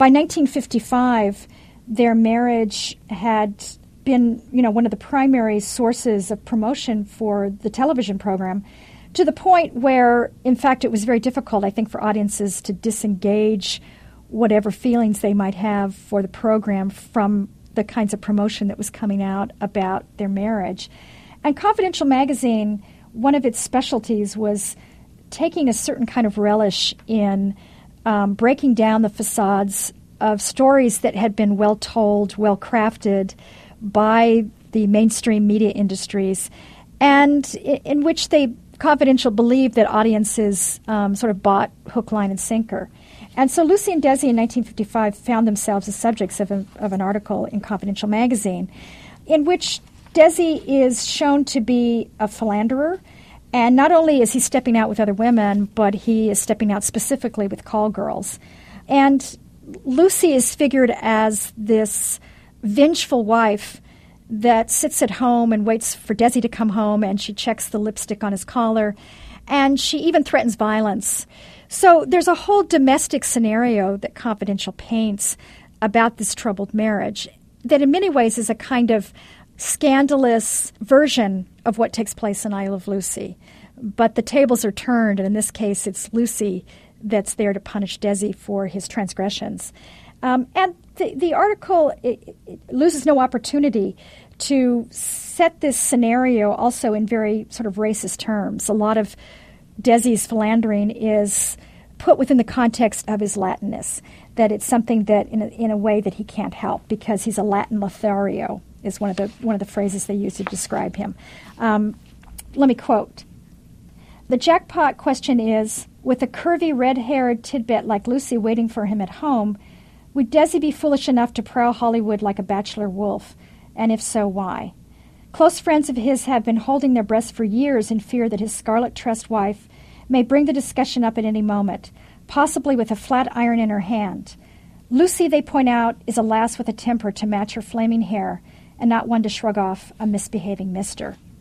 By 1955, their marriage had been, one of the primary sources of promotion for the television program, to the point where, in fact, it was very difficult, I think, for audiences to disengage whatever feelings they might have for the program from the kinds of promotion that was coming out about their marriage. And Confidential magazine, one of its specialties was taking a certain kind of relish in breaking down the facades of stories that had been well told, well crafted by the mainstream media industries, and in which Confidential believed that audiences sort of bought hook, line, and sinker. And so Lucy and Desi in 1955 found themselves the subjects of an article in Confidential magazine in which Desi is shown to be a philanderer. And not only is he stepping out with other women, but he is stepping out specifically with call girls. And Lucy is figured as this vengeful wife that sits at home and waits for Desi to come home, and she checks the lipstick on his collar, and she even threatens violence. So there's a whole domestic scenario that Confidential paints about this troubled marriage that in many ways is a kind of scandalous version of what takes place in I Love Lucy. But the tables are turned, and in this case it's Lucy that's there to punish Desi for his transgressions. And the article it loses no opportunity to set this scenario also in very sort of racist terms. A lot of Desi's philandering is put within the context of his Latinness, that it's something that in a way that he can't help because he's a Latin Lothario is one of the phrases they use to describe him. Let me quote. The jackpot question is, with a curvy red-haired tidbit like Lucy waiting for him at home, would Desi be foolish enough to prowl Hollywood like a bachelor wolf? And if so, why? Close friends of his have been holding their breaths for years in fear that his scarlet-tressed wife may bring the discussion up at any moment, possibly with a flat iron in her hand. Lucy, they point out, is a lass with a temper to match her flaming hair, and not one to shrug off a misbehaving mister.